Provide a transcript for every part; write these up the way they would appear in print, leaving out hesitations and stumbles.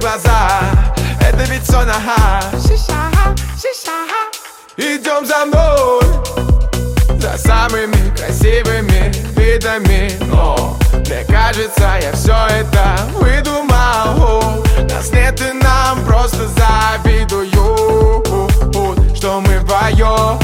глаза, это ведь сон, ага. Идем за мной, за самыми красивыми видами. Но мне кажется, я все это выдумал. Нас нет и нам просто завидуют, что мы вдвоем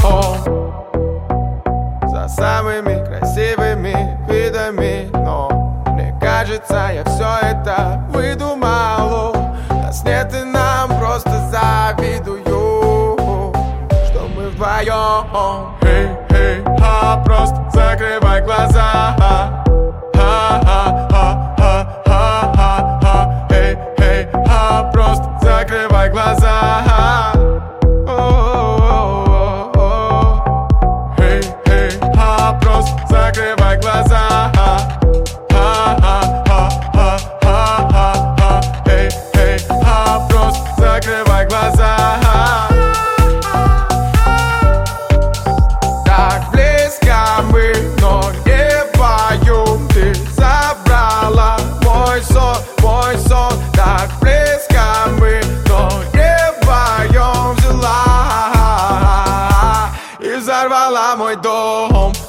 за самыми красивыми видами. Но мне кажется, я все это выдумал. Нас нет и нам просто завидуют, что мы вдвоем. Эй, эй, ха, просто закрывай глаза. Ха-ха-ха-ха-ха-ха. Эй, эй, ха, просто закрывай глаза. Эй, эй, ха, просто закрывай глаза. Ха-ха-ха-ха-ха-ха. Эй, эй, ха, просто закрывай глаза. Так близко мы, но не поем. Ты забрала мой сон, мой сон. Так близко мы, но не поем. Взяла и взорвала мой дом.